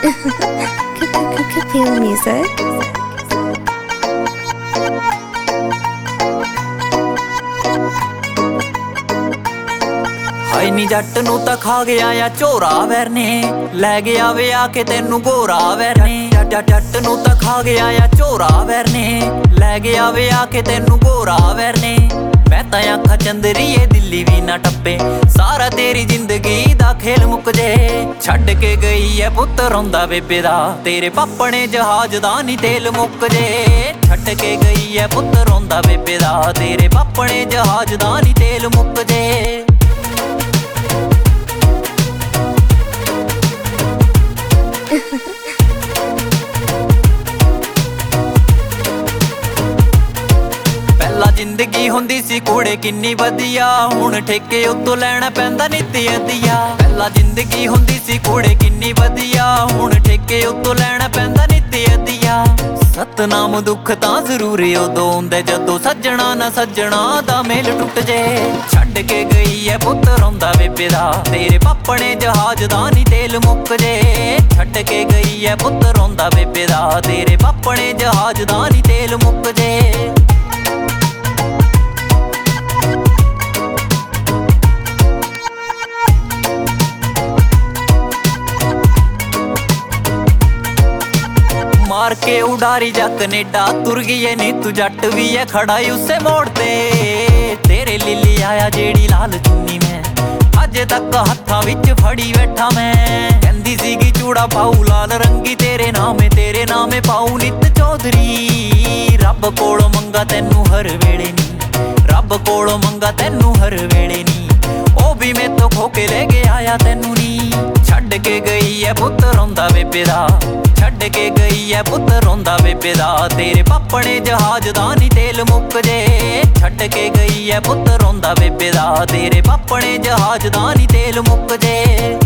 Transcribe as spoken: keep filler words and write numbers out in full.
Feel music. ਹਾਏ ਨੀ ਜੱਟ ਨੂੰ ਤਾਂ ਖਾ ਗਿਆ ਆ ਝੋਰਾ ਵੈਰ ਨੇ, ਲੈ ਗਿਆ ਵੇ ਆ ਕੇ ਤੈਨੂੰ ਗੋਰਾ ਵੈਰ ਨੇ। ਜੱਟ ਜੱਟ ਨੂੰ ਤਾਂ ਖਾ ਗਿਆ ਆ ਝੋਰਾ ਵੈਰ ਨੇ, ਲੈ ਗਿਆ ਵੇ ਆ ਕੇ ਤੈਨੂੰ ਗੋਰਾ ਵੈਰ ਨੇ। ਮੈਂ ਤਾਂ ਆਖਾਂ ਚੰਦਰੀਏ ਦਿੱਲੀ ਵੀ ਨਾ ਟੱਪੇ, ਸਾਰਾ ਤੇਰੀ ਜ਼ਿੰਦਗੀ ਦਾ ਖੇਲ ਮੁੱਕ ਜੇ। ਛੱਡ ਕੇ ਗਈ ਐ ਪੁੱਤ ਰੋਂਦਾ ਬੇਬੇ ਦਾ, ਤੇਰੇ ਪਾਪਣੇ ਜਹਾਜ਼ ਦਾ ਨੀ ਤੇਲ ਮੁੱਕ ਜੇ। ਛੱਡ ਕੇ ਗਈ ਐ ਪੁੱਤ ਰੋਂਦਾ ਬੇਬੇ ਦਾ, ਤੇਰੇ ਪਾਪਣੇ ਜਹਾਜ਼ ਦਾ ਨੀ ਤੇਲ ਮੁੱਕ ਜੇ। ਪਹਿਲਾਂ ਜ਼ਿੰਦਗੀ ਹੁੰਦੀ ਸੀ ਕੁੜੇ ਕਿੰਨੀ ਵਧੀਆ, ਹੁਣ ਠੇਕੇ ਉੱਤੋਂ ਲੈਣਾ ਪੈਂਦਾ ਨਿੱਤੀ ਅਦੀਆ। ਪਹਿਲਾਂ ਜ਼ਿੰਦਗੀ ਹੁੰਦੀ ਸੀ ਕੁੜੇ ਕਿੰਨੀ ਵਧੀਆ, ਹੁਣ ਠੇਕੇ ਉੱਤੋਂ ਲੈਣਾ ਪੈਂਦਾ ਨਿੱਤੀ ਅਦੀਆ। ਸਤਨਾਮ ਦੁੱਖ ਤਾਂ ਜ਼ਰੂਰ ਉਦੋਂ ਹੁੰਦਾ ਜਦੋਂ ਸੱਜਣਾ ਨਾ ਸੱਜਣਾ ਦਾ ਮੇਲ ਟੁੱਟ ਜੇ। ਛੱਡ ਕੇ ਗਈ ਐ ਪੁੱਤ ਰੋਂਦਾ ਬੇਬੇ ਦਾ, ਤੇਰੇ ਪਾਪਣੇ ਜਹਾਜ਼ ਦਾ ਨੀ ਤੇਲ ਮੁੱਕ ਜੇ। ਛੱਡ ਕੇ ਗਈ ਐ ਪੁੱਤ ਰੋਂਦਾ ਬੇਬੇ ਦਾ, ਤੇਰੇ ਪਾਪਣੇ ਜਹਾਜ਼ ਦਾ ਨੀ ਤੇਲ ਮੁੱਕ ਜੇ। ਮਾਰ ਕੇ ਉਡਾਰੀ ਜਾ ਕਨੇਡਾ ਤੁਰ ਗਈ ਐ ਨੀ ਤੂੰ, ਜੱਟ ਵੀ ਐ ਖੜਾ ਉਸੇ ਮੋੜ ਤੇ। ਤੇਰੇ ਲਿਲੀ ਆਇਆ ਜਿਹੜੀ ਲਾਲ ਚੁੰਨੀ ਮੈਂ ਅਜੇ ਤੱਕ ਹੱਥਾਂ ਵਿੱਚ ਫੜੀ ਬੈਠਾ ਮੈਂ। ਕਹਿੰਦੀ ਸੀਗੀ ਚੂੜਾ ਪਾਉ ਲਾਲ ਰੰਗੀ ਤੇਰੇ ਨਾਮੇ, ਤੇਰੇ ਨਾਮੇ ਪਾਉ ਨਿੱਤ ਚੌਧਰੀ। ਰੱਬ ਕੋਲੋਂ ਮੰਗਾ ਤੈਨੂੰ ਹਰ ਵੇਲੇ ਨੀ, ਰੱਬ ਕੋਲੋਂ ਮੰਗਾ ਤੈਨੂੰ ਹਰ ਵੇਲੇ ਨੀ। ਉਹ ਵੀ ਮੈਥੋਂ ਖੋ ਕੇ ਲੈ ਕੇ ਆਇਆ ਤੈਨੂੰ ਨੀ। ਛੱਡ ਕੇ ਗਈ ਐ ਪੁੱਤ ਰੋਂਦਾ ਬੇਬੇ ਦਾ, ਛੱਡ ਕੇ ਗਈ ਐ ਪੁੱਤ ਰੋਂਦਾ ਬੇਬੇ ਦਾ, ਤੇਰੇ ਪਾਪਣੇ ਜਹਾਜ਼ ਦਾ ਨੀ ਤੇਲ ਮੁੱਕ ਜੇ। ਛੱਡ ਕੇ ਗਈ ਐ ਪੁੱਤ ਰੋਂਦਾ ਬੇਬੇ ਦਾ, ਤੇਰੇ ਪਾਪਣੇ ਜਹਾਜ਼ ਦਾ ਨੀ ਤੇਲ ਮੁੱਕ ਜੇ।